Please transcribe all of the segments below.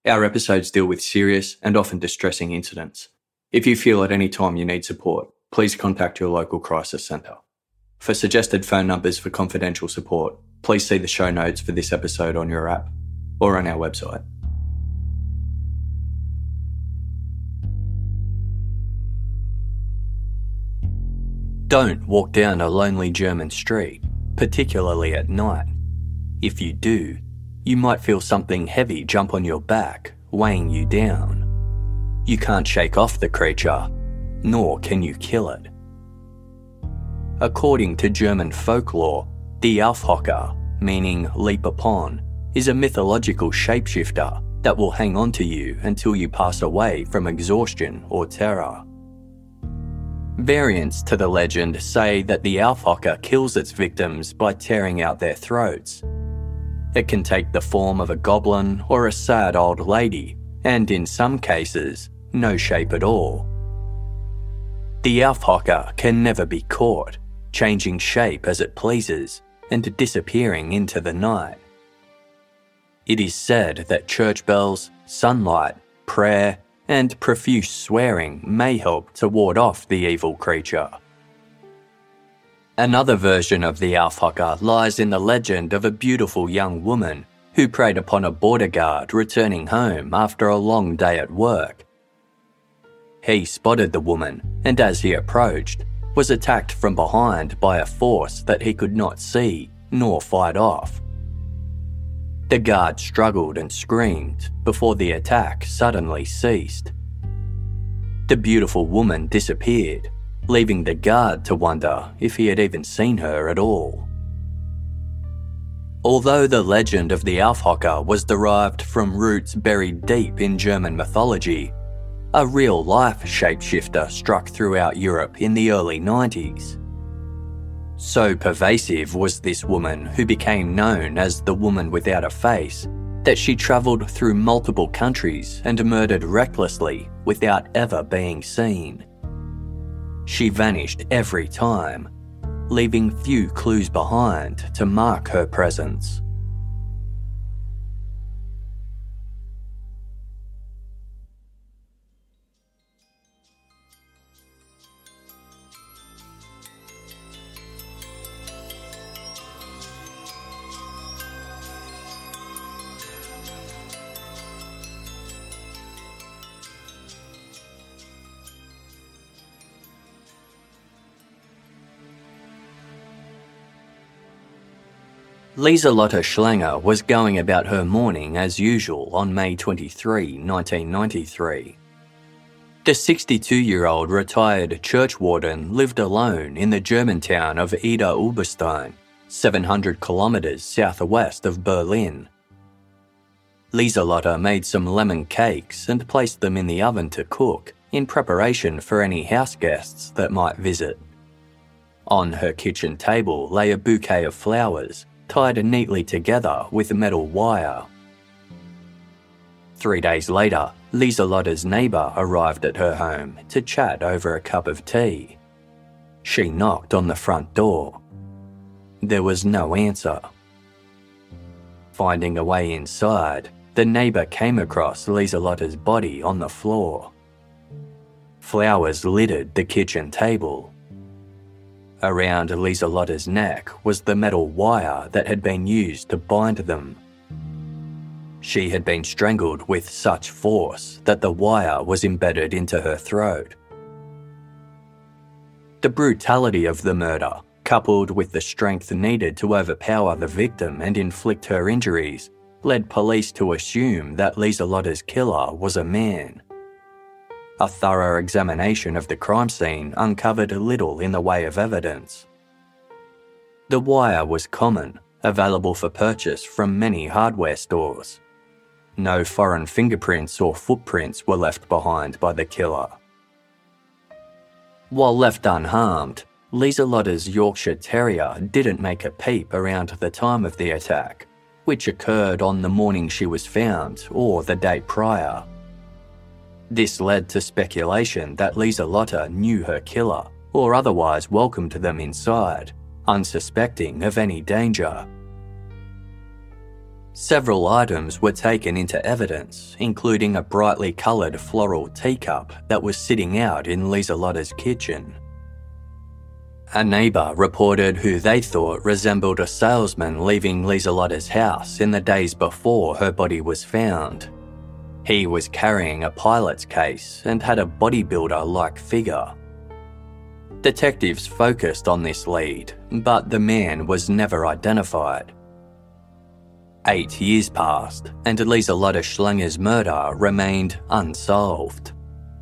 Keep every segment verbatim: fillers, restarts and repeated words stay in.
Our episodes deal with serious and often distressing incidents. If you feel at any time you need support, please contact your local crisis centre. For suggested phone numbers for confidential support, please see the show notes for this episode on your app or on our website. Don't walk down a lonely German street, particularly at night. If you do, you might feel something heavy jump on your back, weighing you down. You can't shake off the creature, nor can you kill it. According to German folklore, the Aufhocker, meaning leap upon, is a mythological shapeshifter that will hang on to you until you pass away from exhaustion or terror. Variants to the legend say that the Aufhocker kills its victims by tearing out their throats. It can take the form of a goblin or a sad old lady, and in some cases, no shape at all. The Aufhocker can never be caught, changing shape as it pleases and disappearing into the night. It is said that church bells, sunlight, prayer, and profuse swearing may help to ward off the evil creature. Another version of the Aufhocker lies in the legend of a beautiful young woman who preyed upon a border guard returning home after a long day at work. He spotted the woman, and as he approached, was attacked from behind by a force that he could not see nor fight off. The guard struggled and screamed before the attack suddenly ceased. The beautiful woman disappeared, leaving the guard to wonder if he had even seen her at all. Although the legend of the Aufhocker was derived from roots buried deep in German mythology, a real-life shapeshifter struck throughout Europe in the early nineties. So pervasive was this woman, who became known as the Woman Without a Face, that she travelled through multiple countries and murdered recklessly without ever being seen. She vanished every time, leaving few clues behind to mark her presence. Lieselotte Schlanger was going about her morning as usual on May twenty-third, nineteen ninety-three. The sixty-two-year-old retired church warden lived alone in the German town of Idar-Oberstein, seven hundred kilometres southwest of Berlin. Lieselotte made some lemon cakes and placed them in the oven to cook in preparation for any house guests that might visit. On her kitchen table lay a bouquet of flowers, tied neatly together with metal wire. Three days later, Lieselotte's neighbour arrived at her home to chat over a cup of tea. She knocked on the front door. There was no answer. Finding a way inside, the neighbour came across Lieselotte's body on the floor. Flowers littered the kitchen table. Around Lieselotte's neck was the metal wire that had been used to bind them. She had been strangled with such force that the wire was embedded into her throat. The brutality of the murder, coupled with the strength needed to overpower the victim and inflict her injuries, led police to assume that Lieselotte's killer was a man. A thorough examination of the crime scene uncovered little in the way of evidence. The wire was common, available for purchase from many hardware stores. No foreign fingerprints or footprints were left behind by the killer. While left unharmed, Lieselotte's Yorkshire Terrier didn't make a peep around the time of the attack, which occurred on the morning she was found or the day prior. This led to speculation that Lieselotte knew her killer or otherwise welcomed them inside, unsuspecting of any danger. Several items were taken into evidence, including a brightly coloured floral teacup that was sitting out in Lieselotta's kitchen. A neighbour reported who they thought resembled a salesman leaving Lieselotta's house in the days before her body was found. He was carrying a pilot's case and had a bodybuilder-like figure. Detectives focused on this lead, but the man was never identified. Eight years passed, and Lieselotta Schlenger's murder remained unsolved.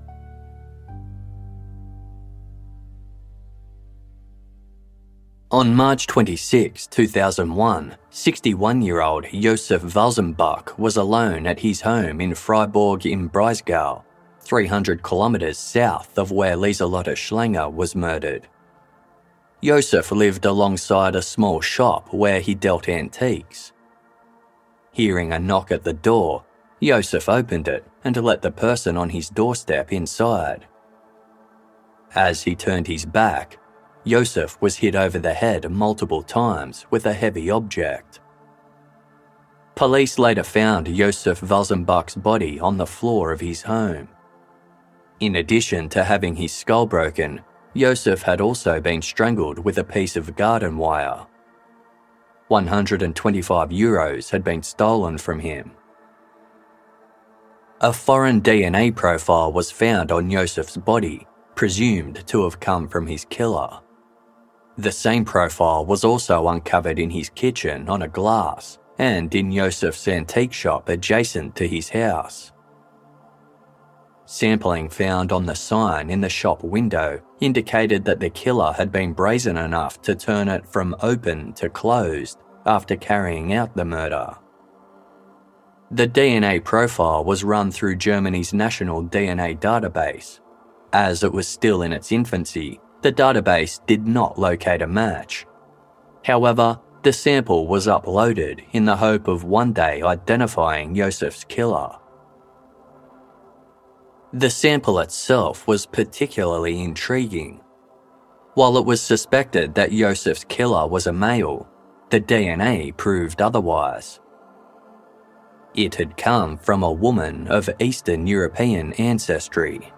On March twenty-sixth, two thousand one, sixty-one-year-old Josef Walzenbach was alone at his home in Freiburg im Breisgau, three hundred kilometres south of where Lieselotta Schlenger was murdered. Josef lived alongside a small shop where he dealt antiques. Hearing a knock at the door, Josef opened it and let the person on his doorstep inside. As he turned his back, Josef was hit over the head multiple times with a heavy object. Police later found Josef Walzenbach's body on the floor of his home. In addition to having his skull broken, Josef had also been strangled with a piece of garden wire. one hundred twenty-five euros had been stolen from him. A foreign D N A profile was found on Josef's body, presumed to have come from his killer. The same profile was also uncovered in his kitchen on a glass and in Josef's antique shop adjacent to his house. Sampling found on the sign in the shop window indicated that the killer had been brazen enough to turn it from open to closed after carrying out the murder. The D N A profile was run through Germany's national D N A database. As it was still in its infancy, the database did not locate a match. However, the sample was uploaded in the hope of one day identifying Josef's killer. The sample itself was particularly intriguing. While it was suspected that Josef's killer was a male, the D N A proved otherwise. It had come from a woman of Eastern European ancestry.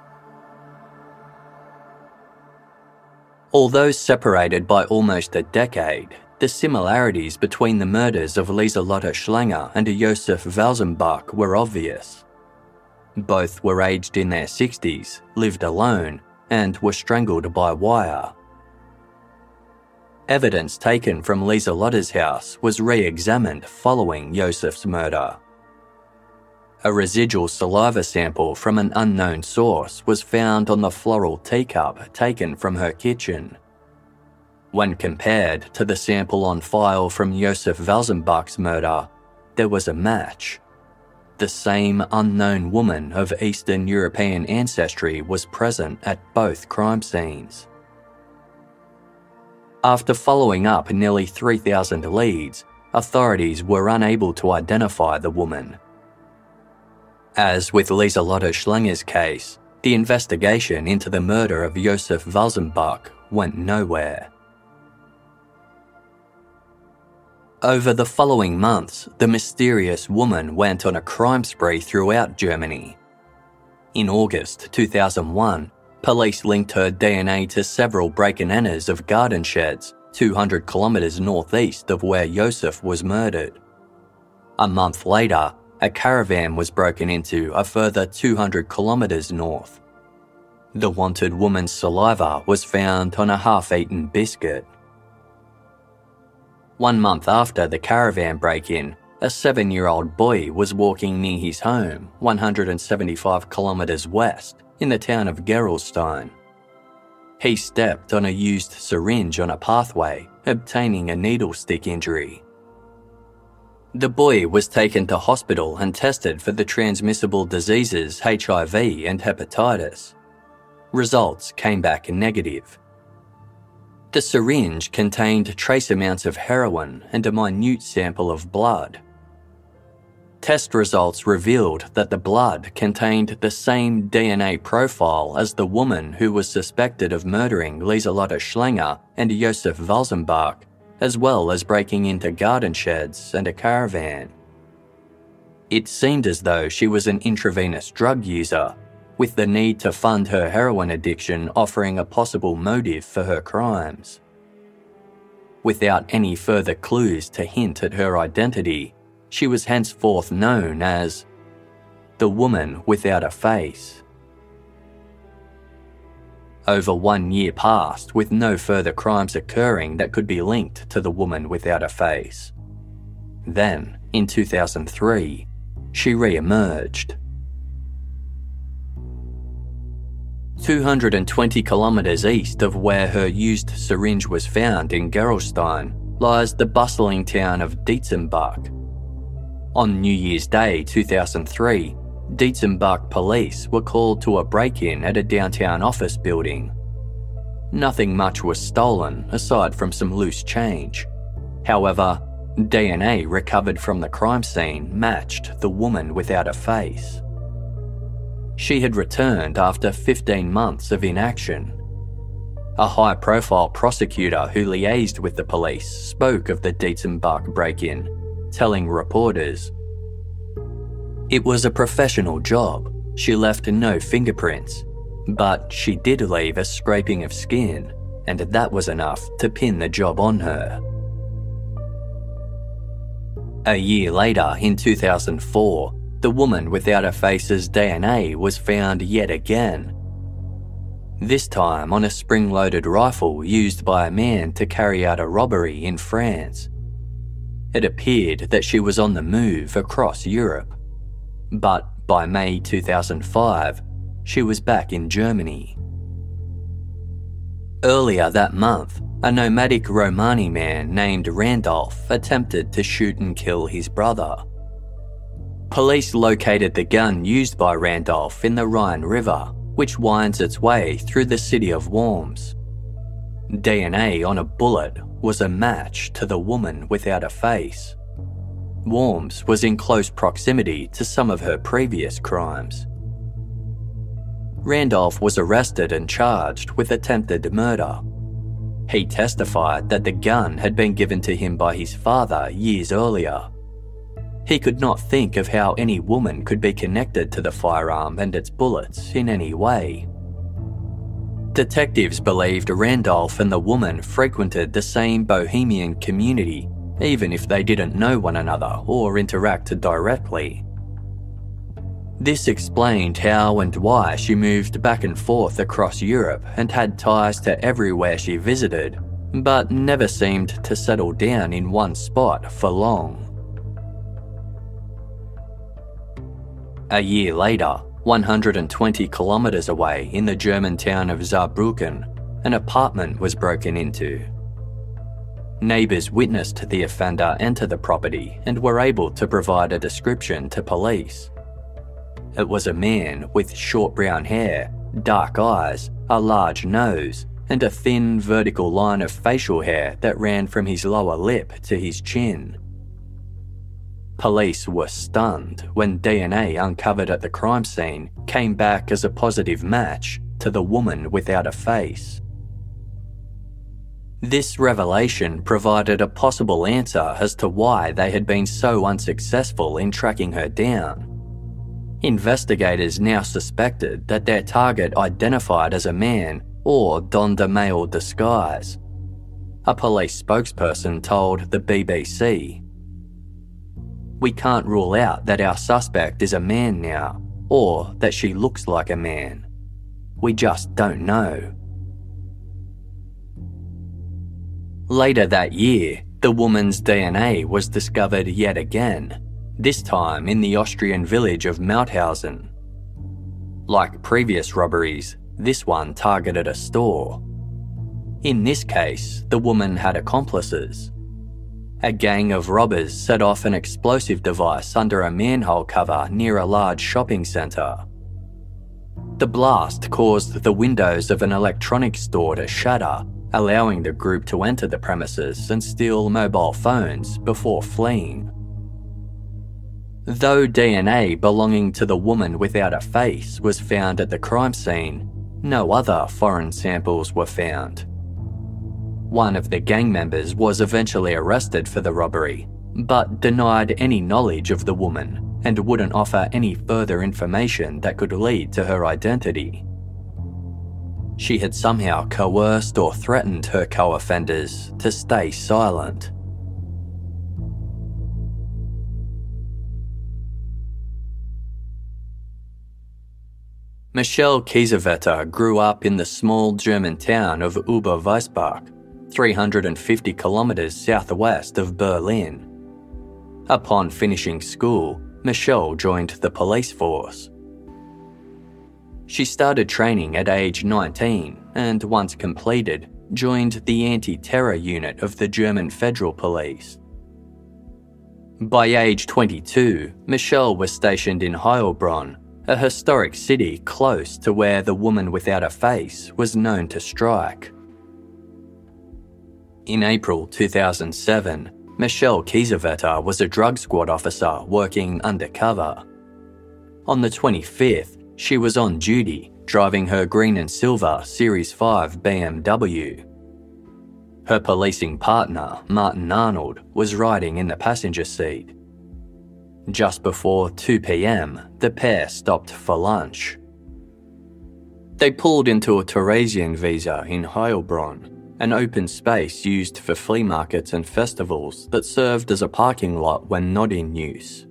Although separated by almost a decade, the similarities between the murders of Lieselotta Schlenger and Josef Walzenbach were obvious. Both were aged in their sixties, lived alone, and were strangled by wire. Evidence taken from Lieselotta's house was re-examined following Josef's murder. A residual saliva sample from an unknown source was found on the floral teacup taken from her kitchen. When compared to the sample on file from Josef Walzenbach's murder, there was a match. The same unknown woman of Eastern European ancestry was present at both crime scenes. After following up nearly three thousand leads, authorities were unable to identify the woman. As with Lieselotta Schlenger's case, the investigation into the murder of Josef Walzenbach went nowhere. Over the following months, the mysterious woman went on a crime spree throughout Germany. In August two thousand one, police linked her D N A to several break-and-enters of garden sheds two hundred kilometres northeast of where Josef was murdered. A month later, a caravan was broken into a further two hundred kilometres north. The wanted woman's saliva was found on a half-eaten biscuit. One month after the caravan break-in, a seven-year-old boy was walking near his home, one hundred seventy-five kilometres west, in the town of Gerolstein. He stepped on a used syringe on a pathway, obtaining a needle stick injury. The boy was taken to hospital and tested for the transmissible diseases H I V and hepatitis. Results came back negative. The syringe contained trace amounts of heroin and a minute sample of blood. Test results revealed that the blood contained the same D N A profile as the woman who was suspected of murdering Lieselotta Schlenger and Josef Walzenbach, as well as breaking into garden sheds and a caravan. It seemed as though she was an intravenous drug user, with the need to fund her heroin addiction offering a possible motive for her crimes. Without any further clues to hint at her identity, she was henceforth known as the woman without a face. Over one year passed with no further crimes occurring that could be linked to the woman without a face. Then, in two thousand three, she re-emerged. two hundred twenty kilometres east of where her used syringe was found in Gerolstein lies the bustling town of Dietzenbach. On New Year's Day two thousand three, Dietzenbach police were called to a break-in at a downtown office building. Nothing much was stolen aside from some loose change. However, D N A recovered from the crime scene matched the woman without a face. She had returned after fifteen months of inaction. A high-profile prosecutor who liaised with the police spoke of the Dietzenbach break-in, telling reporters, "It was a professional job. She left no fingerprints, but she did leave a scraping of skin, and that was enough to pin the job on her." A year later, in two thousand four, the woman without a face's D N A was found yet again. This time on a spring-loaded rifle used by a man to carry out a robbery in France. It appeared that she was on the move across Europe. But by May two thousand five, she was back in Germany. Earlier that month, a nomadic Romani man named Randolph attempted to shoot and kill his brother. Police located the gun used by Randolph in the Rhine River, which winds its way through the city of Worms. D N A on a bullet was a match to the woman without a face. Worms was in close proximity to some of her previous crimes. Randolph was arrested and charged with attempted murder. He testified that the gun had been given to him by his father years earlier. He could not think of how any woman could be connected to the firearm and its bullets in any way. Detectives believed Randolph and the woman frequented the same bohemian community, even if they didn't know one another or interact directly. This explained how and why she moved back and forth across Europe and had ties to everywhere she visited, but never seemed to settle down in one spot for long. A year later, one hundred twenty kilometres away in the German town of Saarbrücken, an apartment was broken into. Neighbours witnessed the offender enter the property and were able to provide a description to police. It was a man with short brown hair, dark eyes, a large nose, and a thin vertical line of facial hair that ran from his lower lip to his chin. Police were stunned when D N A uncovered at the crime scene came back as a positive match to the woman without a face. This revelation provided a possible answer as to why they had been so unsuccessful in tracking her down. Investigators now suspected that their target identified as a man or donned a male disguise. A police spokesperson told the B B C, "We can't rule out that our suspect is a man now, or that she looks like a man. We just don't know." Later that year, the woman's D N A was discovered yet again, this time in the Austrian village of Mauthausen. Like previous robberies, this one targeted a store. In this case, the woman had accomplices. A gang of robbers set off an explosive device under a manhole cover near a large shopping centre. The blast caused the windows of an electronics store to shatter, allowing the group to enter the premises and steal mobile phones before fleeing. Though D N A belonging to the woman without a face was found at the crime scene, no other foreign samples were found. One of the gang members was eventually arrested for the robbery, but denied any knowledge of the woman and wouldn't offer any further information that could lead to her identity. She had somehow coerced or threatened her co-offenders to stay silent. Michelle Kiesewetter grew up in the small German town of Oberweisbach, three hundred fifty kilometres southwest of Berlin. Upon finishing school, Michelle joined the police force. She started training at age nineteen and, once completed, joined the anti-terror unit of the German Federal Police. By age twenty-two, Michelle was stationed in Heilbronn, a historic city close to where the woman without a face was known to strike. In April two thousand seven, Michelle Kiesewetter was a drug squad officer working undercover. On the twenty-fifth, she was on duty, driving her green and silver Series five B M W. Her policing partner, Martin Arnold, was riding in the passenger seat. Just before two p.m, the pair stopped for lunch. They pulled into a Theresienwiese in Heilbronn, an open space used for flea markets and festivals that served as a parking lot when not in use.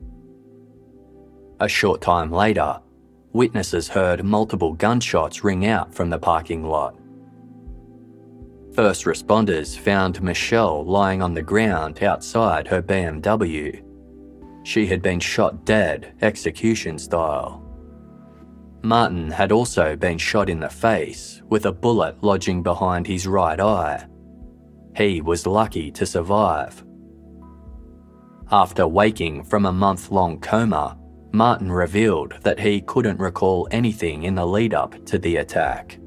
A short time later, witnesses heard multiple gunshots ring out from the parking lot. First responders found Michelle lying on the ground outside her B M W. She had been shot dead, execution style. Martin had also been shot in the face, with a bullet lodging behind his right eye. He was lucky to survive. After waking from a month-long coma, Martin revealed that he couldn't recall anything in the lead-up to the attack.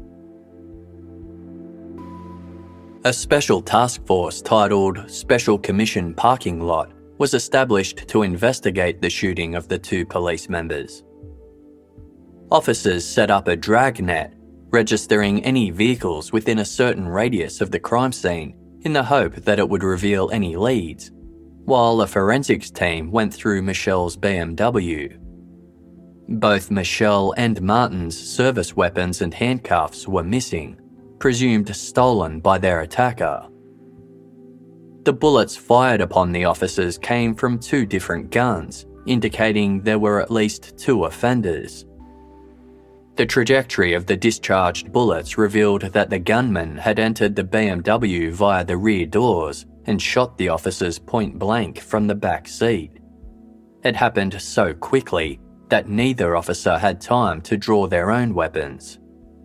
A special task force titled Special Commission Parking Lot was established to investigate the shooting of the two police members. Officers set up a dragnet, registering any vehicles within a certain radius of the crime scene in the hope that it would reveal any leads, while a forensics team went through Michelle's B M W. Both Michelle and Martin's service weapons and handcuffs were missing, presumed stolen by their attacker. The bullets fired upon the officers came from two different guns, indicating there were at least two offenders. The trajectory of the discharged bullets revealed that the gunman had entered the B M W via the rear doors and shot the officers point blank from the back seat. It happened so quickly that neither officer had time to draw their own weapons.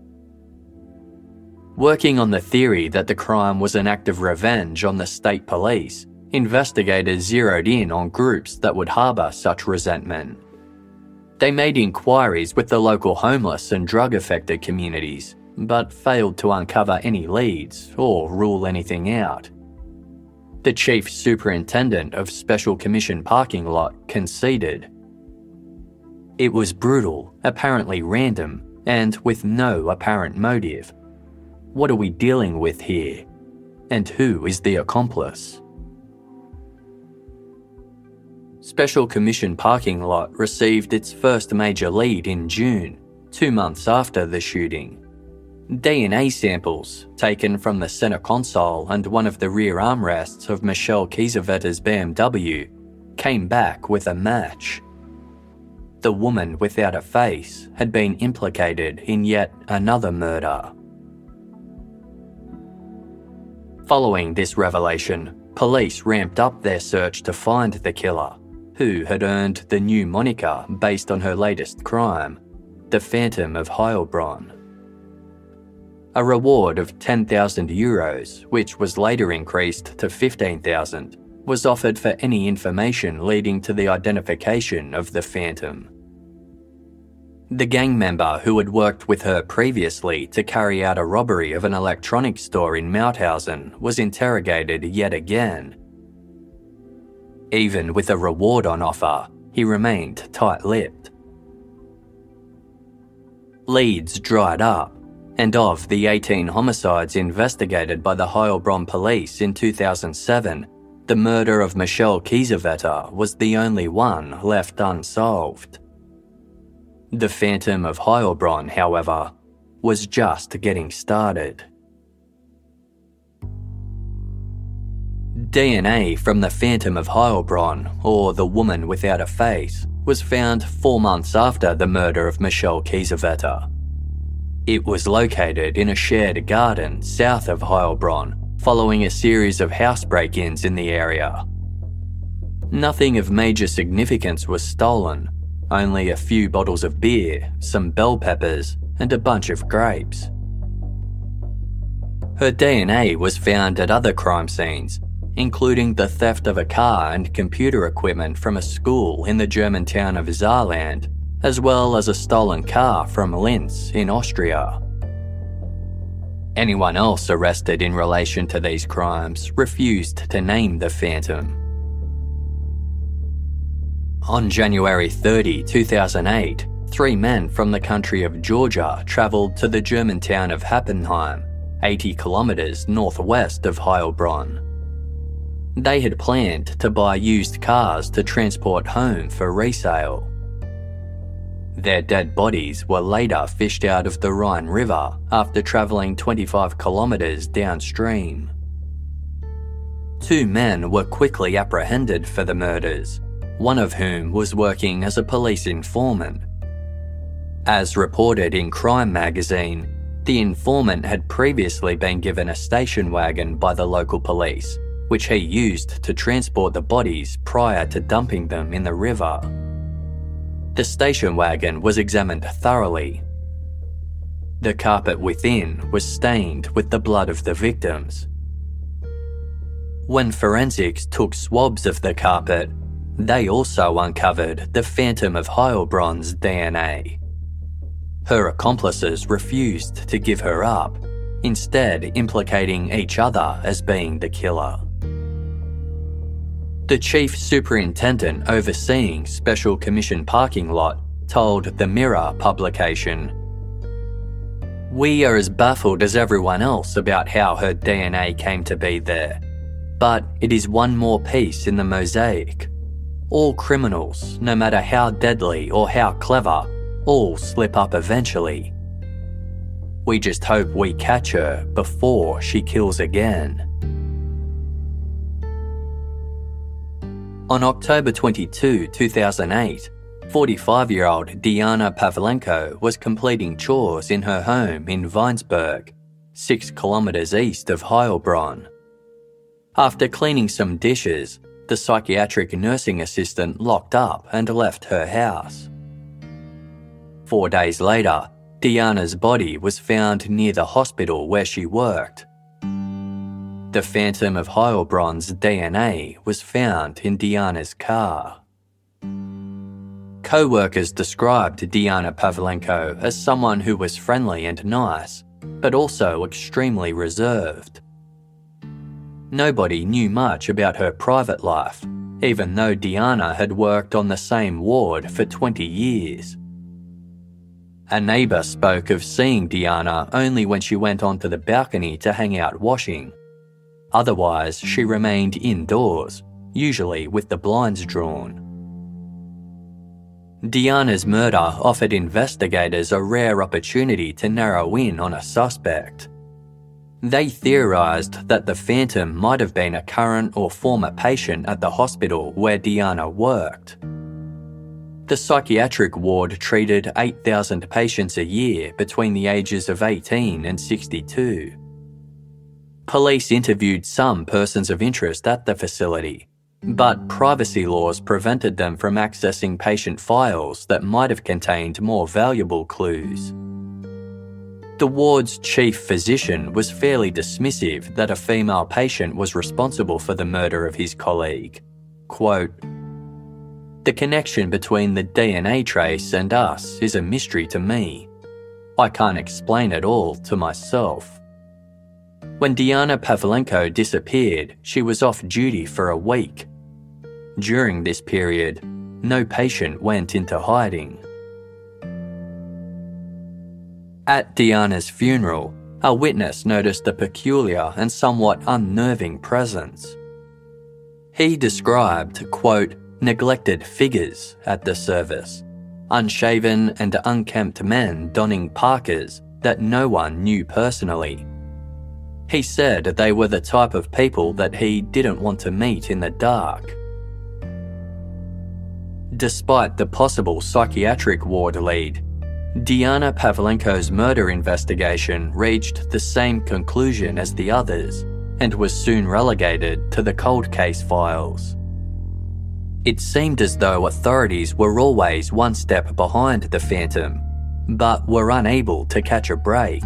Working on the theory that the crime was an act of revenge on the state police, investigators zeroed in on groups that would harbour such resentment. They made inquiries with the local homeless and drug-affected communities, but failed to uncover any leads or rule anything out. The chief superintendent of Special Commission Parking Lot conceded. It was brutal, apparently random, and with no apparent motive. What are we dealing with here? And who is the accomplice? Special Commission Parking Lot received its first major lead in June, two months after the shooting. D N A samples, taken from the center console and one of the rear armrests of Michelle Kiesewetter's B M W, came back with a match. The woman without a face had been implicated in yet another murder. Following this revelation, police ramped up their search to find the killer, who had earned the new moniker based on her latest crime, the Phantom of Heilbronn. A reward of ten thousand euros, which was later increased to fifteen thousand, was offered for any information leading to the identification of the Phantom. The gang member who had worked with her previously to carry out a robbery of an electronics store in Mauthausen was interrogated yet again. Even with a reward on offer, he remained tight-lipped. Leads dried up, And of the eighteen homicides investigated by the Heilbronn police in two thousand seven, the murder of Michelle Kiesewetter was the only one left unsolved. The Phantom of Heilbronn, however, was just getting started. D N A from the Phantom of Heilbronn, or the Woman Without a Face, was found four months after the murder of Michelle Kiesewetter. It was located in a shared garden south of Heilbronn, following a series of house break-ins in the area. Nothing of major significance was stolen, only a few bottles of beer, some bell peppers, and a bunch of grapes. Her D N A was found at other crime scenes, including the theft of a car and computer equipment from a school in the German town of Saarland, as well as a stolen car from Linz in Austria. Anyone else arrested in relation to these crimes refused to name the Phantom. On January thirtieth, two thousand eight, three men from the country of Georgia travelled to the German town of Happenheim, eighty kilometres northwest of Heilbronn. They had planned to buy used cars to transport home for resale. Their dead bodies were later fished out of the Rhine River after travelling twenty-five kilometres downstream. Two men were quickly apprehended for the murders, one of whom was working as a police informant. As reported in Crime magazine, the informant had previously been given a station wagon by the local police, which he used to transport the bodies prior to dumping them in the river. The station wagon was examined thoroughly. The carpet within was stained with the blood of the victims. When forensics took swabs of the carpet, they also uncovered the Phantom of Heilbronn's D N A. Her accomplices refused to give her up, instead implicating each other as being the killer. The chief superintendent overseeing Special Commission parking lot told the Mirror publication, "We are as baffled as everyone else about how her D N A came to be there, but it is one more piece in the mosaic. All criminals, no matter how deadly or how clever, all slip up eventually. We just hope we catch her before she kills again." On October twenty-second, two thousand eight, forty-five-year-old Diana Pavlenko was completing chores in her home in Weinsberg, six kilometres east of Heilbronn. After cleaning some dishes, the psychiatric nursing assistant locked up and left her house. Four days later, Diana's body was found near the hospital where she worked. The Phantom of Heilbronn's D N A was found in Diana's car. Co-workers described Diana Pavlenko as someone who was friendly and nice, but also extremely reserved. Nobody knew much about her private life, even though Diana had worked on the same ward for twenty years. A neighbour spoke of seeing Diana only when she went onto the balcony to hang out washing. Otherwise, she remained indoors, usually with the blinds drawn. Diana's murder offered investigators a rare opportunity to narrow in on a suspect. They theorised that the Phantom might have been a current or former patient at the hospital where Diana worked. The psychiatric ward treated eight thousand patients a year between the ages of eighteen and sixty-two. Police interviewed some persons of interest at the facility, but privacy laws prevented them from accessing patient files that might have contained more valuable clues. The ward's chief physician was fairly dismissive that a female patient was responsible for the murder of his colleague. Quote, "The connection between the D N A trace and us is a mystery to me. I can't explain it all to myself." When Diana Pavlenko disappeared, she was off duty for a week. During this period, no patient went into hiding. At Diana's funeral, a witness noticed a peculiar and somewhat unnerving presence. He described, quote, neglected figures at the service, unshaven and unkempt men donning parkas that no one knew personally. He said they were the type of people that he didn't want to meet in the dark. Despite the possible psychiatric ward lead, Diana Pavlenko's murder investigation reached the same conclusion as the others and was soon relegated to the cold case files. It seemed as though authorities were always one step behind the Phantom, but were unable to catch a break.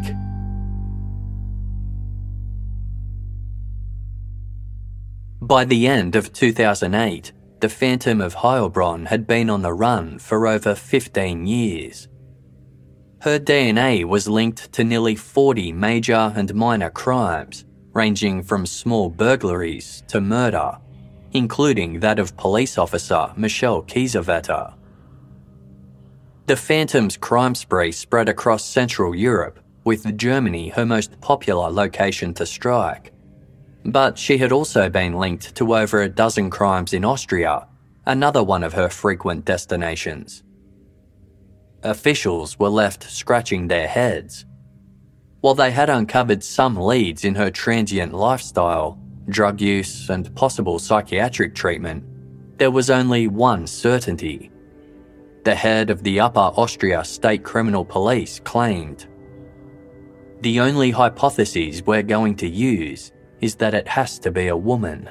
By the end of two thousand eight, the Phantom of Heilbronn had been on the run for over fifteen years. Her D N A was linked to nearly forty major and minor crimes, ranging from small burglaries to murder, including that of police officer Michelle Kiesewetter. The Phantom's crime spree spread across Central Europe, with Germany her most popular location to strike. But she had also been linked to over a dozen crimes in Austria, another one of her frequent destinations. Officials were left scratching their heads. While they had uncovered some leads in her transient lifestyle, drug use and possible psychiatric treatment, there was only one certainty. The head of the Upper Austria State Criminal Police claimed, "The only hypothesis we're going to use is that it has to be a woman."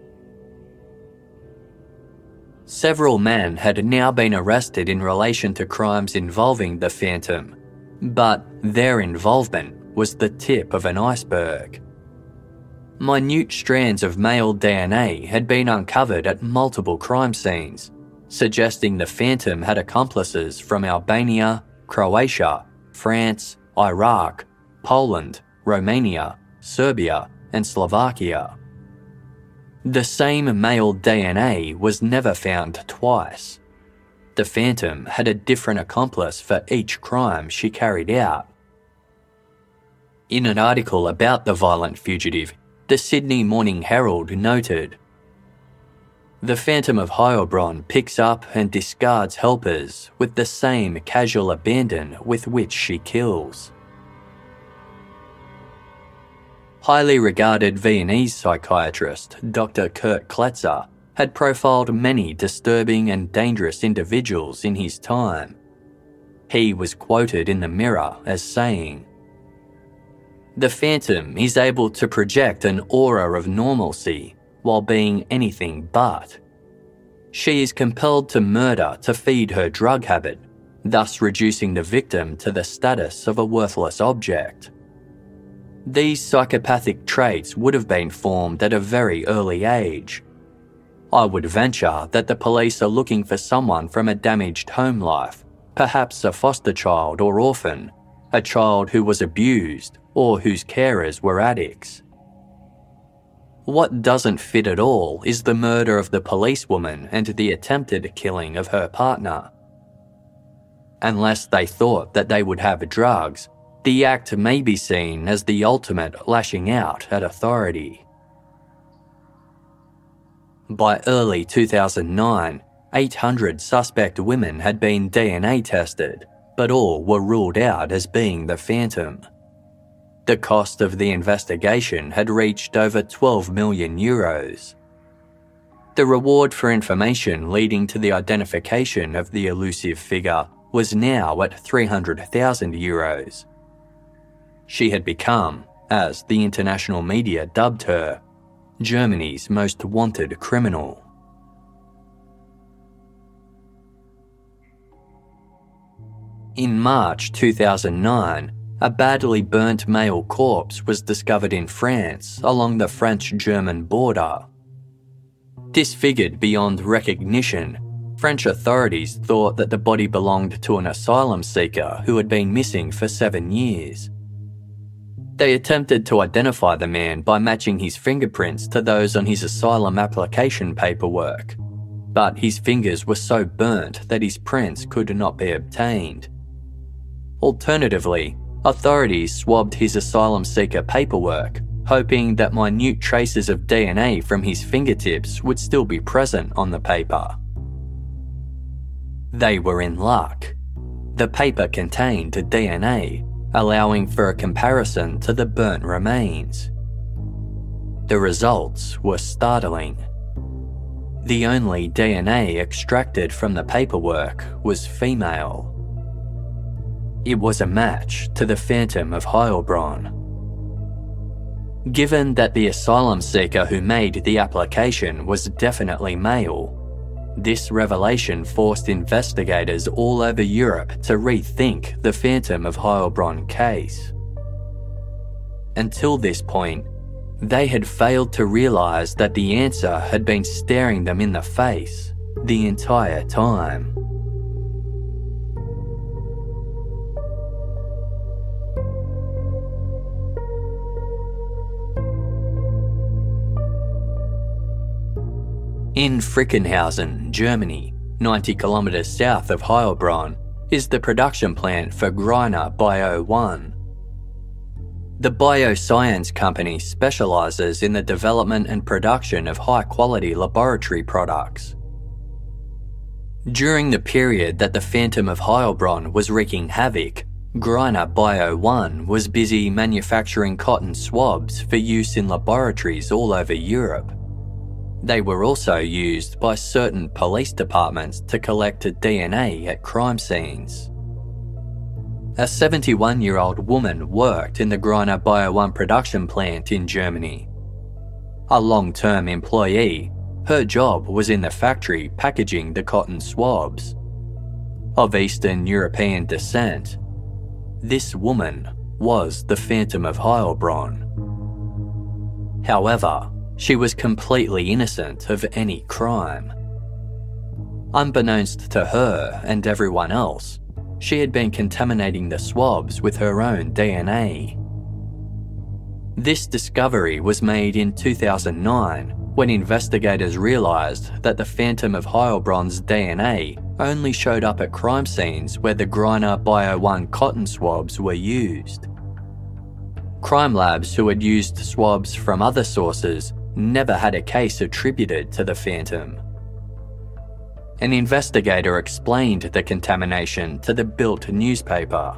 Several men had now been arrested in relation to crimes involving the Phantom, but their involvement was the tip of an iceberg. Minute strands of male D N A had been uncovered at multiple crime scenes, suggesting the Phantom had accomplices from Albania, Croatia, France, Iraq, Poland, Romania, Serbia, and Slovakia. The same male D N A was never found twice. The Phantom had a different accomplice for each crime she carried out. In an article about the violent fugitive, the Sydney Morning Herald noted, "The Phantom of Heilbronn picks up and discards helpers with the same casual abandon with which she kills." Highly regarded Viennese psychiatrist Doctor Kurt Kletzer had profiled many disturbing and dangerous individuals in his time. He was quoted in the Mirror as saying, "The Phantom is able to project an aura of normalcy while being anything but. She is compelled to murder to feed her drug habit, thus reducing the victim to the status of a worthless object. These psychopathic traits would have been formed at a very early age. I would venture that the police are looking for someone from a damaged home life, perhaps a foster child or orphan, a child who was abused or whose carers were addicts. What doesn't fit at all is the murder of the policewoman and the attempted killing of her partner. Unless they thought that they would have drugs, the act may be seen as the ultimate lashing out at authority." By early two thousand nine, eight hundred suspect women had been D N A tested, but all were ruled out as being the Phantom. The cost of the investigation had reached over twelve million euros. The reward for information leading to the identification of the elusive figure was now at three hundred thousand euros. She had become, as the international media dubbed her, Germany's most wanted criminal. In March two thousand nine, a badly burnt male corpse was discovered in France along the French-German border. Disfigured beyond recognition, French authorities thought that the body belonged to an asylum seeker who had been missing for seven years. They attempted to identify the man by matching his fingerprints to those on his asylum application paperwork, but his fingers were so burnt that his prints could not be obtained. Alternatively, Authorities swabbed his asylum seeker paperwork, hoping that minute traces of D N A from his fingertips would still be present on the paper. They were in luck. The paper contained D N A, allowing for a comparison to the burnt remains. The results were startling. The only D N A extracted from the paperwork was female. It was a match to the Phantom of Heilbronn. Given that the asylum seeker who made the application was definitely male, this revelation forced investigators all over Europe to rethink the Phantom of Heilbronn case. Until this point, they had failed to realise that the answer had been staring them in the face the entire time. In Frickenhausen, Germany, ninety kilometres south of Heilbronn, is the production plant for Greiner Bio one. The bioscience company specialises in the development and production of high-quality laboratory products. During the period that the Phantom of Heilbronn was wreaking havoc, Greiner Bio one was busy manufacturing cotton swabs for use in laboratories all over Europe. They were also used by certain police departments to collect D N A at crime scenes. A seventy-one-year-old woman worked in the Greiner Bio one production plant in Germany. A long-term employee, her job was in the factory packaging the cotton swabs. Of Eastern European descent, this woman was the Phantom of Heilbronn. However, she was completely innocent of any crime. Unbeknownst to her and everyone else, she had been contaminating the swabs with her own D N A. This discovery was made in two thousand nine when investigators realised that the Phantom of Heilbronn's D N A only showed up at crime scenes where the Greiner Bio one cotton swabs were used. Crime labs who had used swabs from other sources never had a case attributed to the Phantom. An investigator explained the contamination to the Bild newspaper.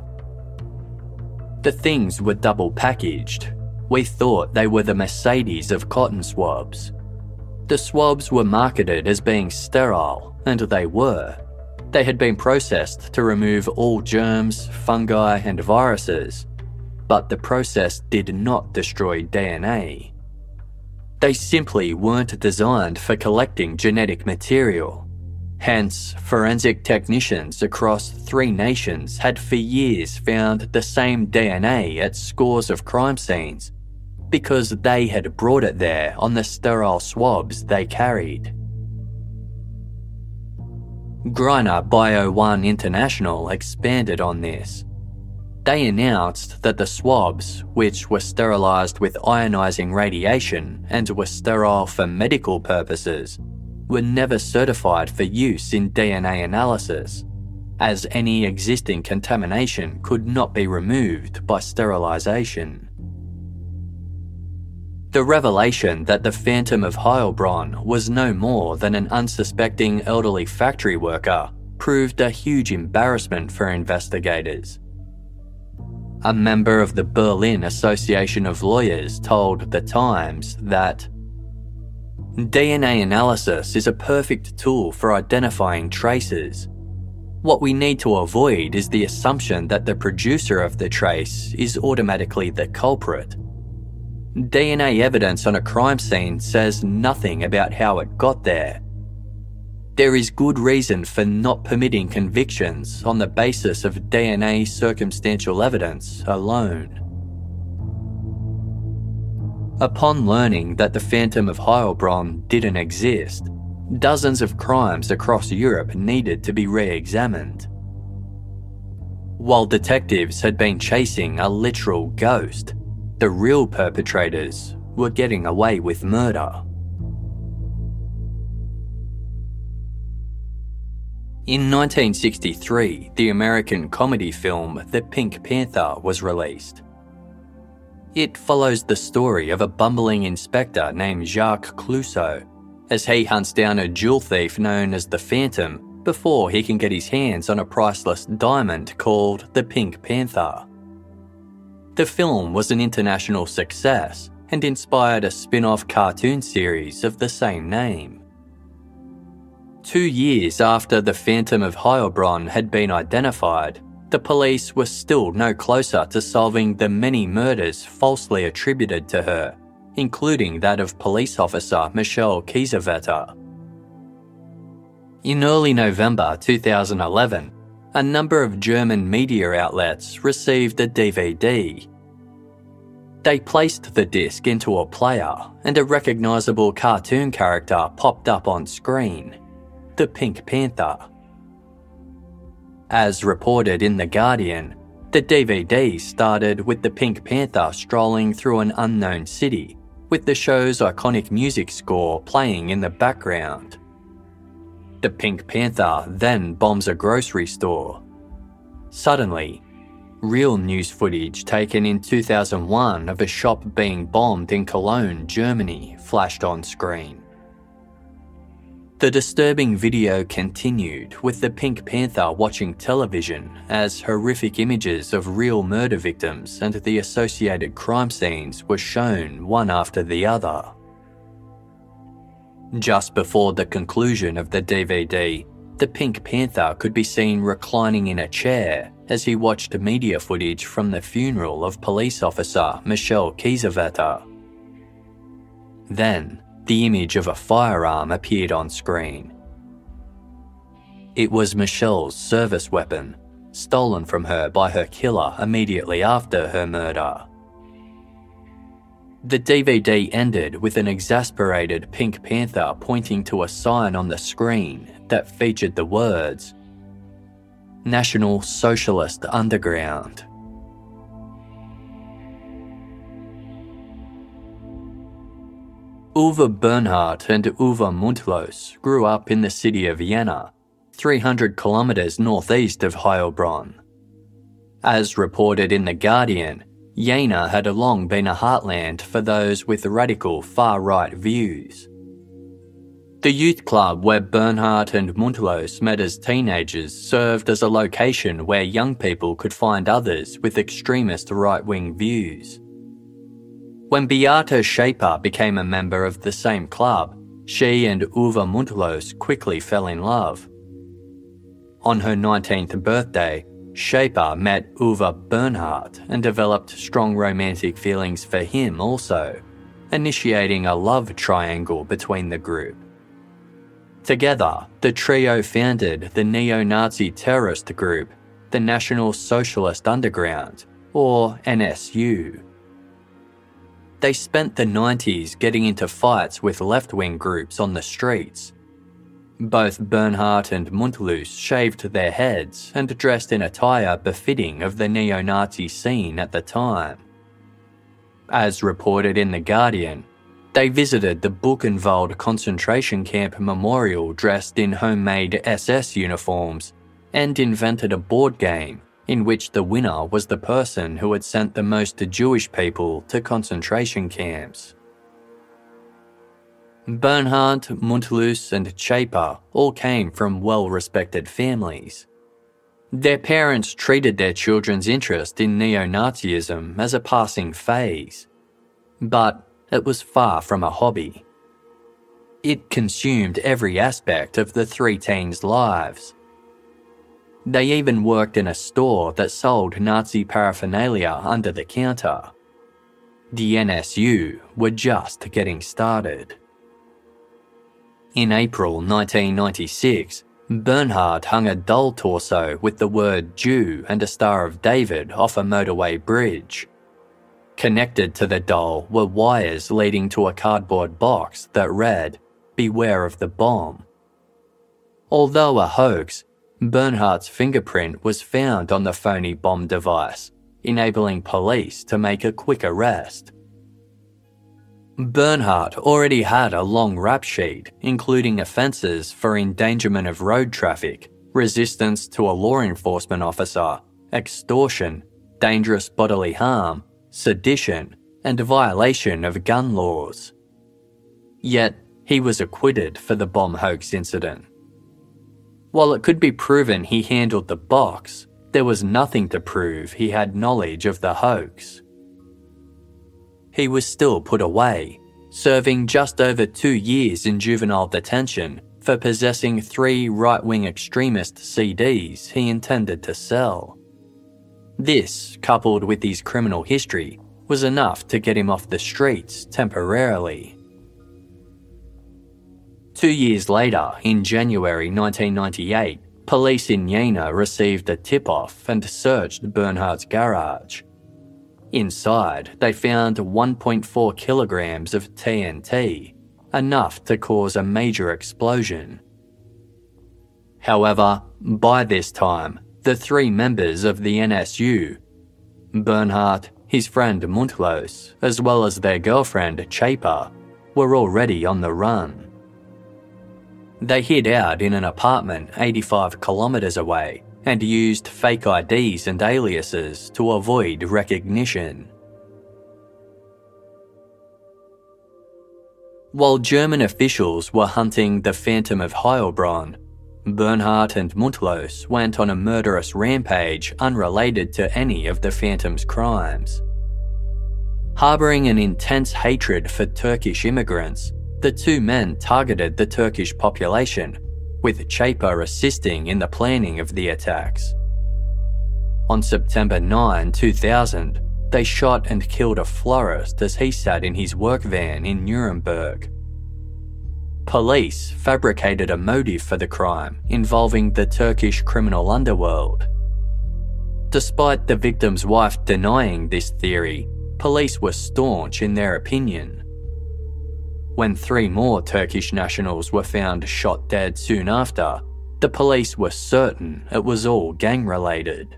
The things were double packaged. We thought they were the Mercedes of cotton swabs. The swabs were marketed as being sterile, and they were. They had been processed to remove all germs, fungi, and viruses, but the process did not destroy D N A. They simply weren't designed for collecting genetic material. Hence, forensic technicians across three nations had for years found the same D N A at scores of crime scenes because they had brought it there on the sterile swabs they carried. Greiner Bio one International expanded on this. They announced that the swabs, which were sterilised with ionising radiation and were sterile for medical purposes, were never certified for use in D N A analysis, as any existing contamination could not be removed by sterilisation. The revelation that the Phantom of Heilbronn was no more than an unsuspecting elderly factory worker proved a huge embarrassment for investigators. A member of the Berlin Association of Lawyers told The Times that D N A analysis is a perfect tool for identifying traces. What we need to avoid is the assumption that the producer of the trace is automatically the culprit. D N A evidence on a crime scene says nothing about how it got there. There is good reason for not permitting convictions on the basis of D N A circumstantial evidence alone. Upon learning that the Phantom of Heilbronn didn't exist, dozens of crimes across Europe needed to be re-examined. While detectives had been chasing a literal ghost, the real perpetrators were getting away with murder. In nineteen sixty-three, the American comedy film The Pink Panther was released. It follows the story of a bumbling inspector named Jacques Clouseau as he hunts down a jewel thief known as the Phantom before he can get his hands on a priceless diamond called the Pink Panther. The film was an international success and inspired a spin-off cartoon series of the same name. Two years after the Phantom of Heilbronn had been identified, the police were still no closer to solving the many murders falsely attributed to her, including that of police officer Michelle Kiesewetter. In early November two thousand eleven, a number of German media outlets received a D V D. They placed the disc into a player and a recognisable cartoon character popped up on screen. The Pink Panther. As reported in The Guardian, the D V D started with the Pink Panther strolling through an unknown city, with the show's iconic music score playing in the background. The Pink Panther then bombs a grocery store. Suddenly, real news footage taken in two thousand one of a shop being bombed in Cologne, Germany, flashed on screen. The disturbing video continued with the Pink Panther watching television as horrific images of real murder victims and the associated crime scenes were shown one after the other. Just before the conclusion of the D V D, the Pink Panther could be seen reclining in a chair as he watched media footage from the funeral of police officer Michelle Kiesewetter. Then, the image of a firearm appeared on screen. It was Michelle's service weapon, stolen from her by her killer immediately after her murder. The D V D ended with an exasperated Pink Panther pointing to a sign on the screen that featured the words, National Socialist Underground. Uwe Bernhardt and Uwe Mundlos grew up in the city of Jena, three hundred kilometres northeast of Heilbronn. As reported in The Guardian, Jena had long been a heartland for those with radical far-right views. The youth club where Bernhardt and Mundlos met as teenagers served as a location where young people could find others with extremist right-wing views. When Beate Schaeper became a member of the same club, she and Uwe Mundlos quickly fell in love. On her nineteenth birthday, Schaeper met Uwe Bernhardt and developed strong romantic feelings for him also, initiating a love triangle between the group. Together, the trio founded the neo-Nazi terrorist group, the National Socialist Underground, or N S U. They spent the nineties getting into fights with left-wing groups on the streets. Both Bernhardt and Mundlos shaved their heads and dressed in attire befitting of the neo-Nazi scene at the time. As reported in The Guardian, they visited the Buchenwald concentration camp memorial dressed in homemade S S uniforms and invented a board game in which the winner was the person who had sent the most Jewish people to concentration camps. Bernhardt, Mundlos and Schaeper all came from well-respected families. Their parents treated their children's interest in neo-Nazism as a passing phase, but it was far from a hobby. It consumed every aspect of the three teens' lives. They even worked in a store that sold Nazi paraphernalia under the counter. The N S U were just getting started. In April nineteen ninety-six, Bernhardt hung a doll torso with the word Jew and a Star of David off a motorway bridge. Connected to the doll were wires leading to a cardboard box that read, "Beware of the bomb." Although a hoax, Bernhardt's fingerprint was found on the phony bomb device, enabling police to make a quick arrest. Bernhardt already had a long rap sheet, including offences for endangerment of road traffic, resistance to a law enforcement officer, extortion, dangerous bodily harm, sedition, and violation of gun laws. Yet, he was acquitted for the bomb hoax incident. While it could be proven he handled the box, there was nothing to prove he had knowledge of the hoax. He was still put away, serving just over two years in juvenile detention for possessing three right-wing extremist C Ds he intended to sell. This, coupled with his criminal history, was enough to get him off the streets temporarily. Two years later, in January nineteen ninety-eight, police in Jena received a tip-off and searched Bernhardt's garage. Inside, they found one point four kilograms of T N T, enough to cause a major explosion. However, by this time, the three members of the N S U, Bernhardt, his friend Mundlos, as well as their girlfriend Chapa, were already on the run. They hid out in an apartment eighty-five kilometres away and used fake I Ds and aliases to avoid recognition. While German officials were hunting the Phantom of Heilbronn, Bernhardt and Mundlos went on a murderous rampage unrelated to any of the Phantom's crimes. Harbouring an intense hatred for Turkish immigrants, the two men targeted the Turkish population, with Chapa assisting in the planning of the attacks. On September ninth, two thousand, they shot and killed a florist as he sat in his work van in Nuremberg. Police fabricated a motive for the crime involving the Turkish criminal underworld. Despite the victim's wife denying this theory, police were staunch in their opinion. When three more Turkish nationals were found shot dead soon after, the police were certain it was all gang-related.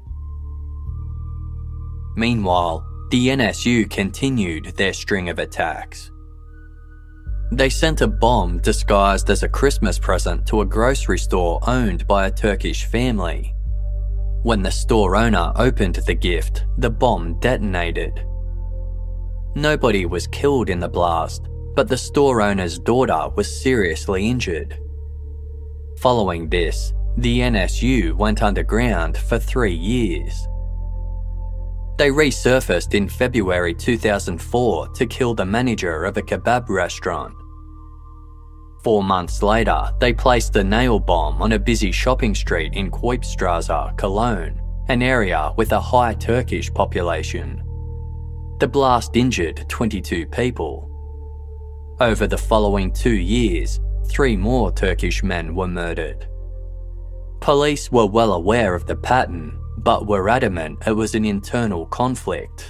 Meanwhile, the N S U continued their string of attacks. They sent a bomb disguised as a Christmas present to a grocery store owned by a Turkish family. When the store owner opened the gift, the bomb detonated. Nobody was killed in the blast, but the store owner's daughter was seriously injured. Following this, the N S U went underground for three years. They resurfaced in February two thousand four to kill the manager of a kebab restaurant. Four months later, they placed a nail bomb on a busy shopping street in Kuipstrasse, Cologne, an area with a high Turkish population. The blast injured twenty-two people. Over the following two years, three more Turkish men were murdered. Police were well aware of the pattern, but were adamant it was an internal conflict.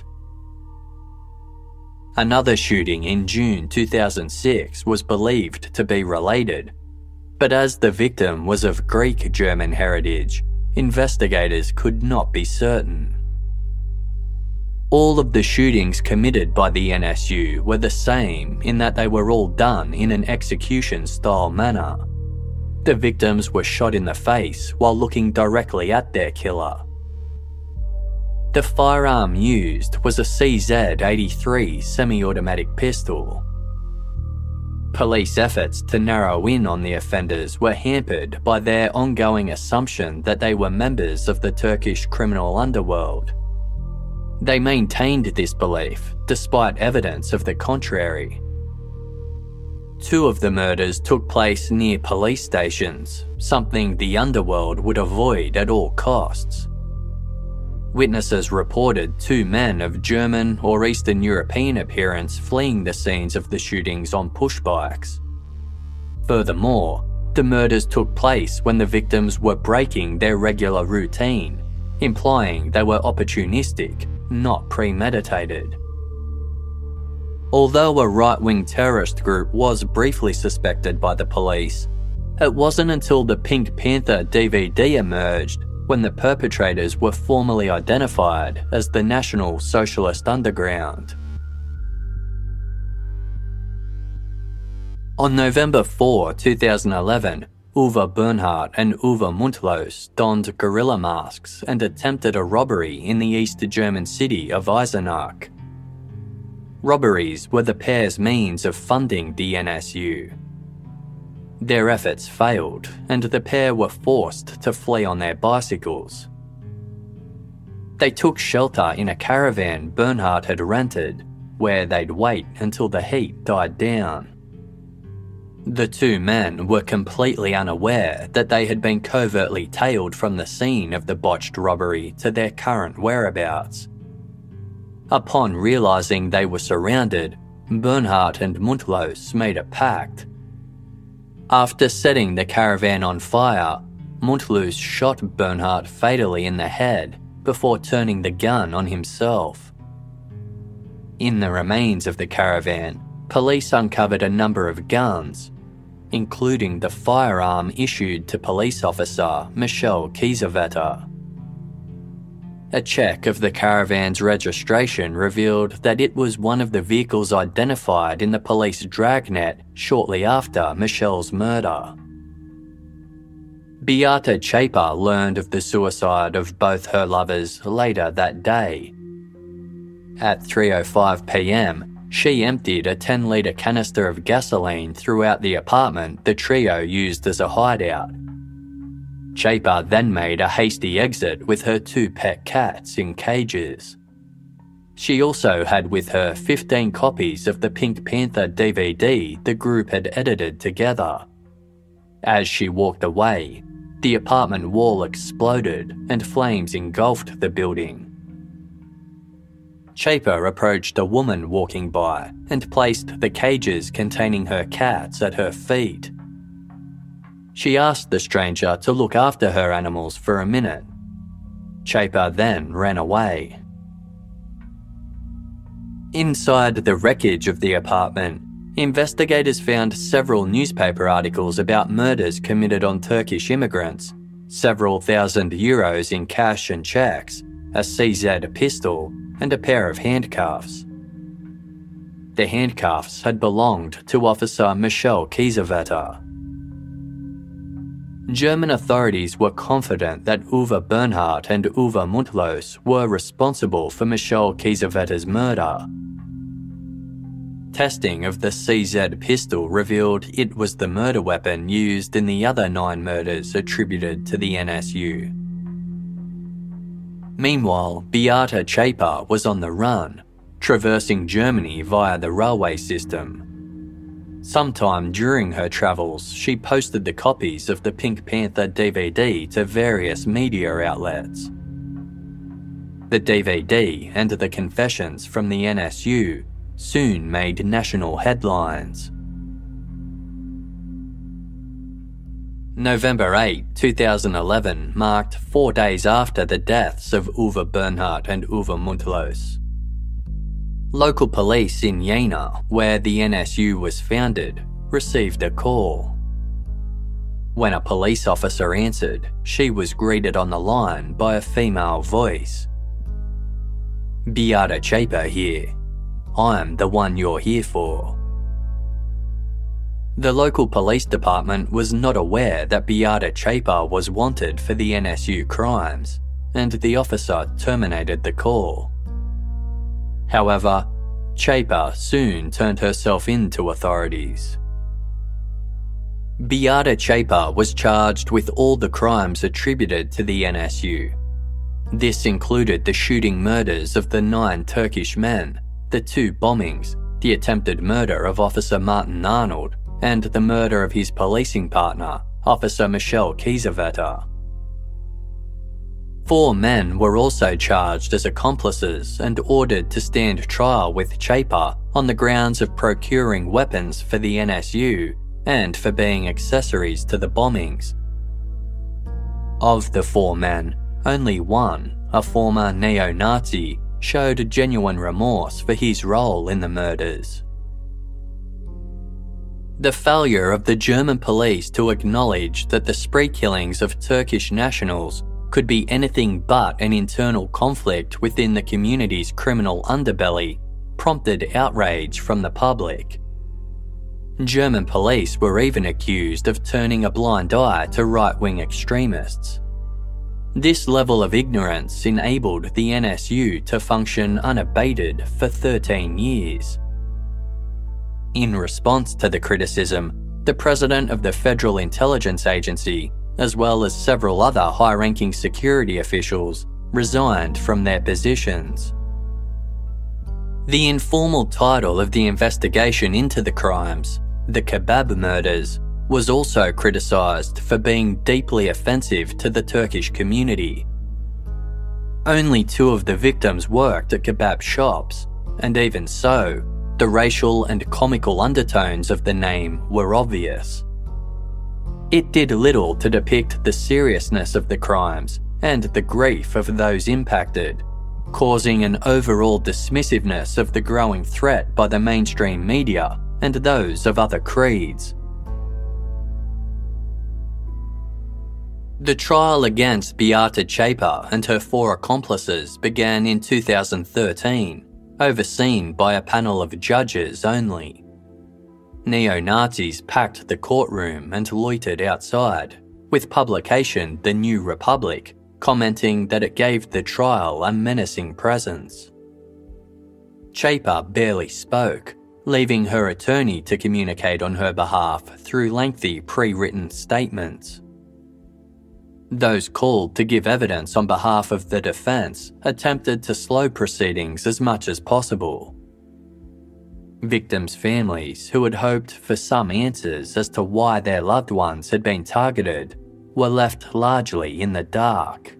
Another shooting in June two thousand six was believed to be related, but as the victim was of Greek-German heritage, investigators could not be certain. All of the shootings committed by the N S U were the same in that they were all done in an execution-style manner. The victims were shot in the face while looking directly at their killer. The firearm used was a C Z eighty-three semi-automatic pistol. Police efforts to narrow in on the offenders were hampered by their ongoing assumption that they were members of the Turkish criminal underworld. They maintained this belief despite evidence of the contrary. Two of the murders took place near police stations, something the underworld would avoid at all costs. Witnesses reported two men of German or Eastern European appearance fleeing the scenes of the shootings on push bikes. Furthermore, the murders took place when the victims were breaking their regular routine, implying they were opportunistic, not premeditated. Although a right-wing terrorist group was briefly suspected by the police, it wasn't until the Pink Panther D V D emerged when the perpetrators were formally identified as the National Socialist Underground. On November fourth, two thousand eleven, Uwe Bernhardt and Uwe Mundlos donned guerrilla masks and attempted a robbery in the East German city of Eisenach. Robberies were the pair's means of funding the N S U. Their efforts failed, and the pair were forced to flee on their bicycles. They took shelter in a caravan Bernhardt had rented, where they'd wait until the heat died down. The two men were completely unaware that they had been covertly tailed from the scene of the botched robbery to their current whereabouts. Upon realising they were surrounded, Bernhardt and Mundlos made a pact. After setting the caravan on fire, Mundlos shot Bernhardt fatally in the head before turning the gun on himself. In the remains of the caravan, police uncovered a number of guns, including the firearm issued to police officer Michel Kiesewetter. A check of the caravan's registration revealed that it was one of the vehicles identified in the police dragnet shortly after Michel's murder. Beate Zschäper learned of the suicide of both her lovers later that day. At three oh five p m, she emptied a ten litre canister of gasoline throughout the apartment the trio used as a hideout. Zschäper then made a hasty exit with her two pet cats in cages. She also had with her fifteen copies of the Pink Panther D V D the group had edited together. As she walked away, the apartment wall exploded and flames engulfed the building. Zschäper approached a woman walking by and placed the cages containing her cats at her feet. She asked the stranger to look after her animals for a minute. Zschäper then ran away. Inside the wreckage of the apartment, investigators found several newspaper articles about murders committed on Turkish immigrants, several thousand euros in cash and cheques, a C Z pistol, and a pair of handcuffs. The handcuffs had belonged to Officer Michel Kiesewetter. German authorities were confident that Uwe Bernhardt and Uwe Mundlos were responsible for Michel Kiesewetter's murder. Testing of the C Z pistol revealed it was the murder weapon used in the other nine murders attributed to the N S U. Meanwhile, Beate Zschäper was on the run, traversing Germany via the railway system. Sometime during her travels, she posted the copies of the Pink Panther D V D to various media outlets. The D V D and the confessions from the N S U soon made national headlines. November eighth, two thousand eleven marked four days after the deaths of Uwe Bernhardt and Uwe Mundlos. Local police in Jena, where the N S U was founded, received a call. When a police officer answered, she was greeted on the line by a female voice. "Beate Zschäper here. I'm the one you're here for." The local police department was not aware that Beate Zschäper was wanted for the N S U crimes, and the officer terminated the call. However, Zschäper soon turned herself in to authorities. Beate Zschäper was charged with all the crimes attributed to the N S U. This included the shooting murders of the nine Turkish men, the two bombings, the attempted murder of Officer Martin Arnold, and the murder of his policing partner, Officer Michel Kiesewetter. Four men were also charged as accomplices and ordered to stand trial with Zschäper on the grounds of procuring weapons for the N S U and for being accessories to the bombings. Of the four men, only one, a former neo-Nazi, showed genuine remorse for his role in the murders. The failure of the German police to acknowledge that the spree killings of Turkish nationals could be anything but an internal conflict within the community's criminal underbelly prompted outrage from the public. German police were even accused of turning a blind eye to right-wing extremists. This level of ignorance enabled the N S U to function unabated for thirteen years. In response to the criticism, the president of the Federal Intelligence Agency, as well as several other high-ranking security officials, resigned from their positions. The informal title of the investigation into the crimes, the Kebab murders, was also criticised for being deeply offensive to the Turkish community. Only two of the victims worked at kebab shops, and even so, the racial and comical undertones of the name were obvious. It did little to depict the seriousness of the crimes and the grief of those impacted, causing an overall dismissiveness of the growing threat by the mainstream media and those of other creeds. The trial against Beate Zschäper and her four accomplices began in two thousand thirteen, overseen by a panel of judges only. Neo-Nazis packed the courtroom and loitered outside, with publication The New Republic commenting that it gave the trial a menacing presence. Zschäper barely spoke, leaving her attorney to communicate on her behalf through lengthy pre-written statements. Those called to give evidence on behalf of the defence attempted to slow proceedings as much as possible. Victims' families, who had hoped for some answers as to why their loved ones had been targeted, were left largely in the dark.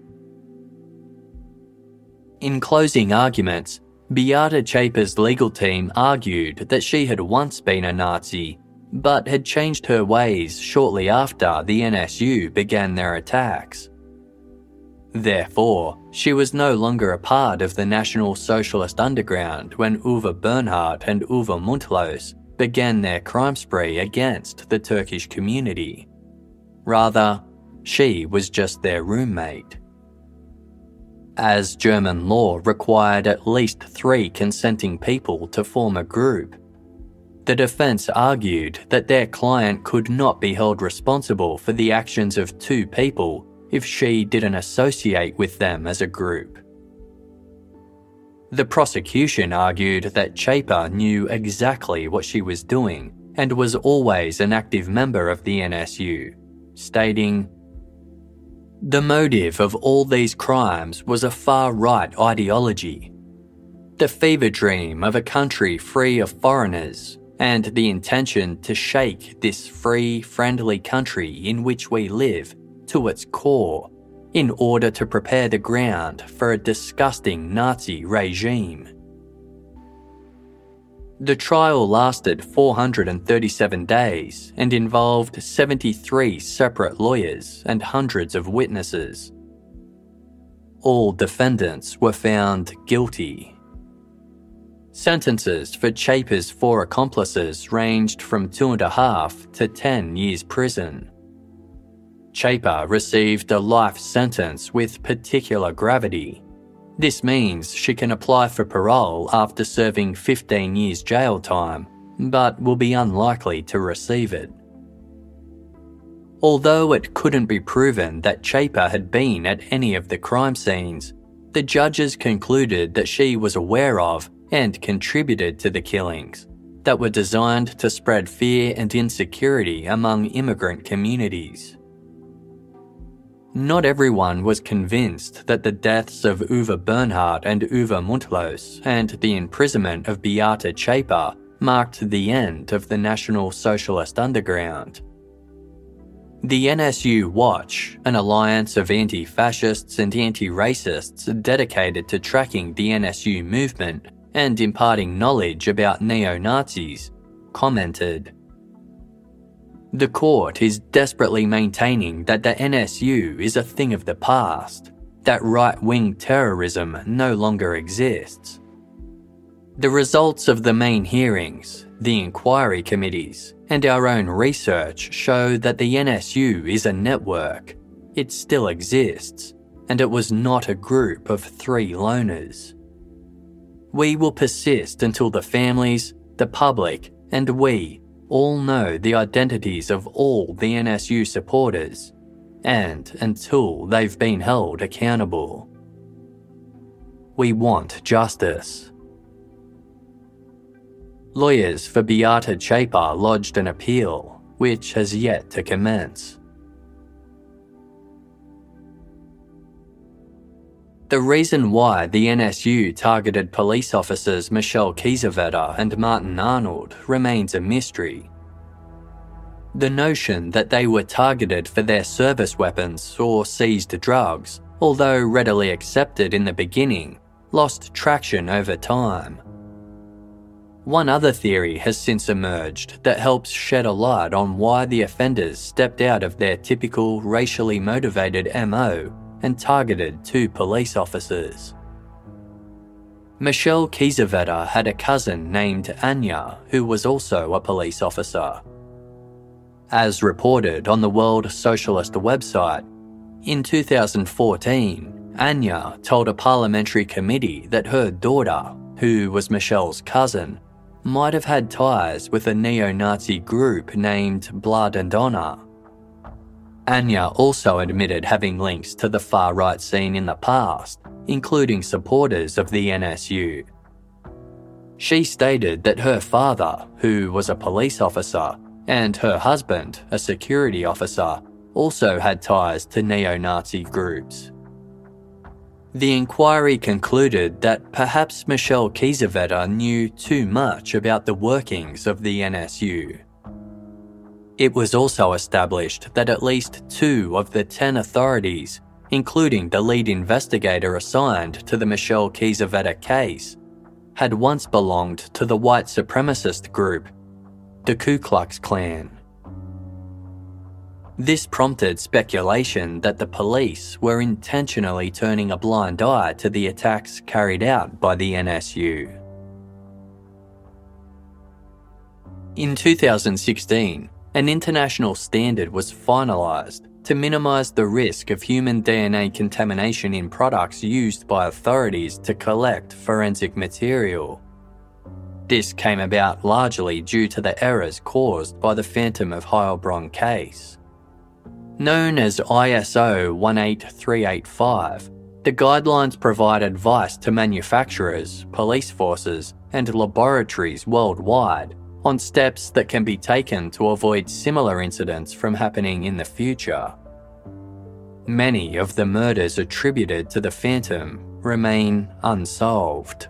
In closing arguments, Beate Zschäper's legal team argued that she had once been a Nazi, but had changed her ways shortly after the N S U began their attacks. Therefore, she was no longer a part of the National Socialist underground when Uwe Bernhardt and Uwe Mundlos began their crime spree against the Turkish community. Rather, she was just their roommate. As German law required at least three consenting people to form a group, the defence argued that their client could not be held responsible for the actions of two people if she didn't associate with them as a group. The prosecution argued that Zschäper knew exactly what she was doing and was always an active member of the N S U, stating, "The motive of all these crimes was a far-right ideology, the fever dream of a country free of foreigners, and the intention to shake this free, friendly country in which we live to its core in order to prepare the ground for a disgusting Nazi regime." The trial lasted four hundred thirty-seven days and involved seventy-three separate lawyers and hundreds of witnesses. All defendants were found guilty. Sentences for Zschäper's four accomplices ranged from two and a half to ten years prison. Zschäper received a life sentence with particular gravity. This means she can apply for parole after serving fifteen years jail time, but will be unlikely to receive it. Although it couldn't be proven that Zschäper had been at any of the crime scenes, the judges concluded that she was aware of and contributed to the killings that were designed to spread fear and insecurity among immigrant communities. Not everyone was convinced that the deaths of Uwe Bernhardt and Uwe Mundlos and the imprisonment of Beate Zschäper marked the end of the National Socialist underground. The N S U Watch, an alliance of anti-fascists and anti-racists dedicated to tracking the N S U movement and imparting knowledge about neo-Nazis, commented, "The court is desperately maintaining that the N S U is a thing of the past, that right-wing terrorism no longer exists. The results of the main hearings, the inquiry committees, and our own research show that the N S U is a network. It still exists, and it was not a group of three loners. We will persist until the families, the public, and we all know the identities of all the N S U supporters, and until they've been held accountable. We want justice. Lawyers for Beata Chapa lodged an appeal, which has yet to commence. The reason why the N S U targeted police officers Michelle Kiesewetter and Martin Arnold remains a mystery. The notion that they were targeted for their service weapons or seized drugs, although readily accepted in the beginning, lost traction over time. One other theory has since emerged that helps shed a light on why the offenders stepped out of their typical racially motivated M O and targeted two police officers. Michelle Kiesewetter had a cousin named Anya who was also a police officer. As reported on the World Socialist website, in two thousand fourteen, Anya told a parliamentary committee that her daughter, who was Michelle's cousin, might have had ties with a neo-Nazi group named Blood and Honor. Anya also admitted having links to the far-right scene in the past, including supporters of the N S U. She stated that her father, who was a police officer, and her husband, a security officer, also had ties to neo-Nazi groups. The inquiry concluded that perhaps Michelle Kiesewetter knew too much about the workings of the N S U. It was also established that at least two of the ten authorities, including the lead investigator assigned to the Michelle Kiesewetter case, had once belonged to the white supremacist group, the Ku Klux Klan. This prompted speculation that the police were intentionally turning a blind eye to the attacks carried out by the N S U. In two thousand sixteen, an international standard was finalised to minimise the risk of human D N A contamination in products used by authorities to collect forensic material. This came about largely due to the errors caused by the Phantom of Heilbronn case. Known as I S O one eight three eight five, the guidelines provide advice to manufacturers, police forces, and laboratories worldwide on steps that can be taken to avoid similar incidents from happening in the future. Many of the murders attributed to the Phantom remain unsolved.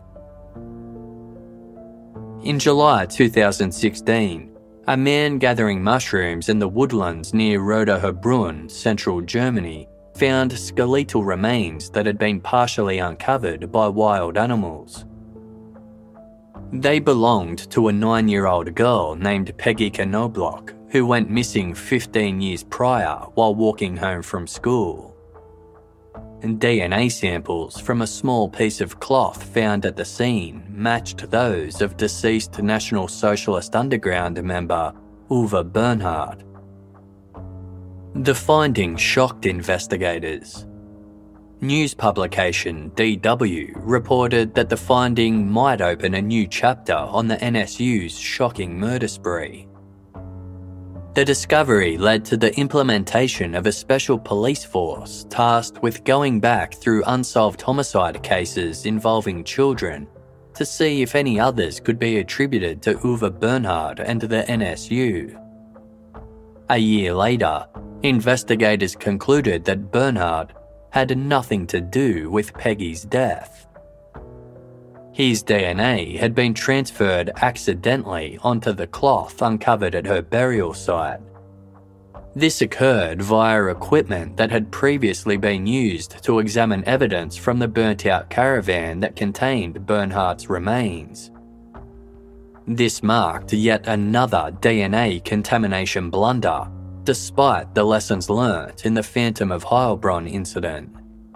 In July two thousand sixteen, a man gathering mushrooms in the woodlands near Roda-Heilbronn, central Germany, found skeletal remains that had been partially uncovered by wild animals. They belonged to a nine-year-old girl named Peggy Knobloch, who went missing fifteen years prior while walking home from school. And D N A samples from a small piece of cloth found at the scene matched those of deceased National Socialist Underground member Uwe Bernhard. The finding shocked investigators. News publication D W reported that the finding might open a new chapter on the N S U's shocking murder spree. The discovery led to the implementation of a special police force tasked with going back through unsolved homicide cases involving children to see if any others could be attributed to Uwe Bernhard and the N S U. A year later, investigators concluded that Bernhard had nothing to do with Peggy's death. His D N A had been transferred accidentally onto the cloth uncovered at her burial site. This occurred via equipment that had previously been used to examine evidence from the burnt-out caravan that contained Bernhard's remains. This marked yet another D N A contamination blunder, despite the lessons learnt in the Phantom of Heilbronn incident.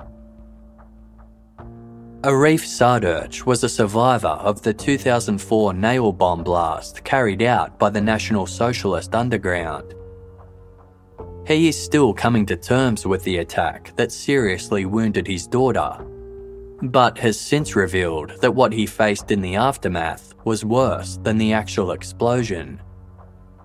Arif Sardurch was a survivor of the two thousand four nail bomb blast carried out by the National Socialist Underground. He is still coming to terms with the attack that seriously wounded his daughter, but has since revealed that what he faced in the aftermath was worse than the actual explosion.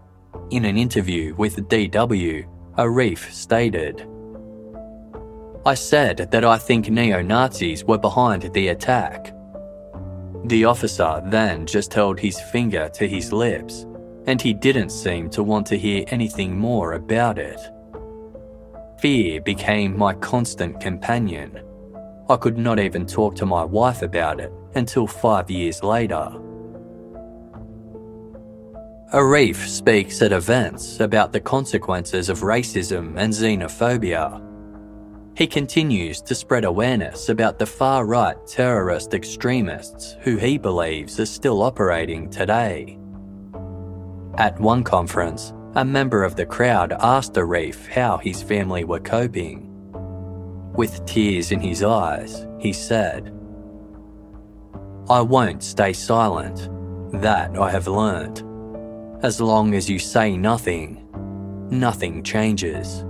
In an interview with D W, Arif stated, "I said that I think neo-Nazis were behind the attack." The officer then just held his finger to his lips, and he didn't seem to want to hear anything more about it. Fear became my constant companion. I could not even talk to my wife about it until five years later. Arif speaks at events about the consequences of racism and xenophobia. He continues to spread awareness about the far-right terrorist extremists who he believes are still operating today. At one conference, a member of the crowd asked Arif how his family were coping. With tears in his eyes, he said, "I won't stay silent. That I have learnt. As long as you say nothing, nothing changes."